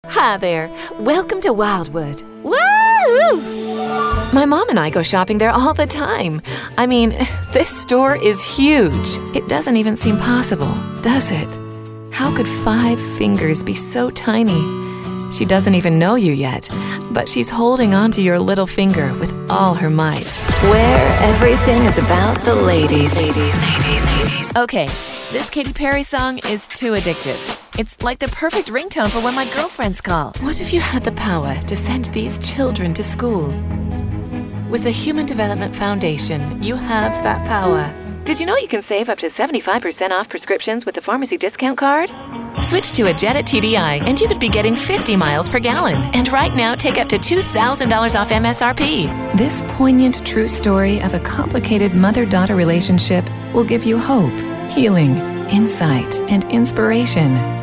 Hi there. Welcome to Wildwood. Woo! My mom and I go shopping there all the time. I mean, this store is huge. It doesn't even seem possible, does it? How could 5 fingers be so tiny? She doesn't even know you yet, but she's holding onto your little finger with all her might. Where everything is about the ladies. Okay, this Katy Perry song is too addictive. It's like the perfect ringtone for when my girlfriends call. What if you had the power to send these children to school? With the Human Development Foundation, you have that power. Did you know you can save up to 75% off prescriptions with the pharmacy discount card? Switch to a Jetta TDI and you could be getting 50 miles per gallon. And right now, take up to $2,000 off MSRP. This poignant true story of a complicated mother-daughter relationship will give you hope, healing, insight, and inspiration.